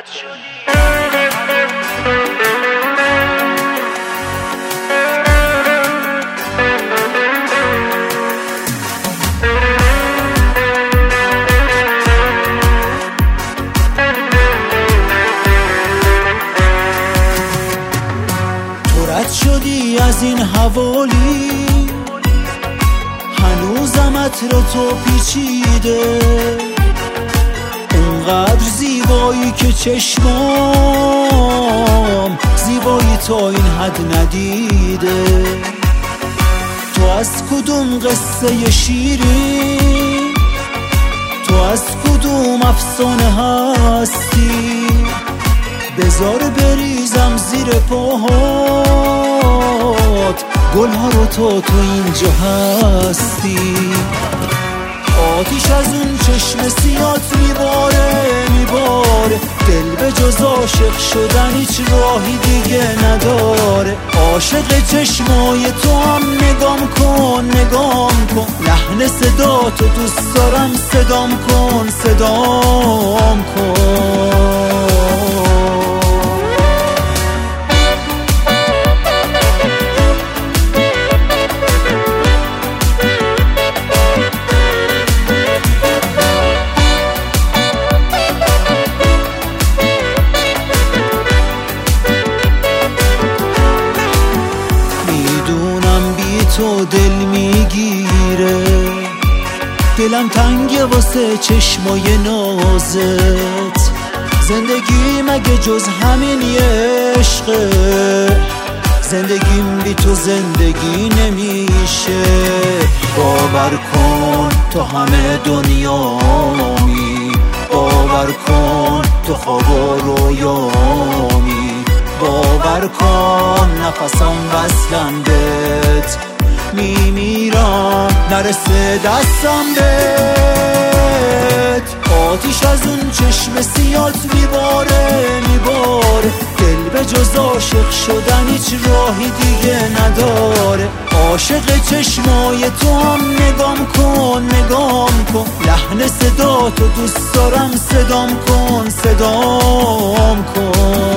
شدی از این حوالی، هنوزم عطر تو پیچیده، اونقدر زیبایی که چشمام زیبایی تا این حد ندیده. تو از کدوم قصه شیرین، تو از کدوم افسانه هستی، بذار بریزم زیر پاهات گلها رو تو اینجا هستی. آتیش از اون چشم سیات میباره، دل به جز عاشق شدن هیچ راهی دیگه نداره. عاشق چشمای تو هم نگام کن، لحن صدا تو دوست دارم، صدام کن. تو دل میگیره، دلم تنگه واسه چشمای نازت. زندگی مگه جز همین یه عشقه، زندگیم بی تو زندگی نمیشه. باور کن تو همه دنیامی، باور کن تو خواب و رویامی، باور کن نفسم وصلم بهت، میمیرم نرسه دستم بهت. آتیش از اون چشم سیات میباره، دل به جز عاشق شدن هیچ راهی دیگه نداره. عاشق چشمای تو هم نگام کن، لحن صدا تو دوست دارم، صدام کن.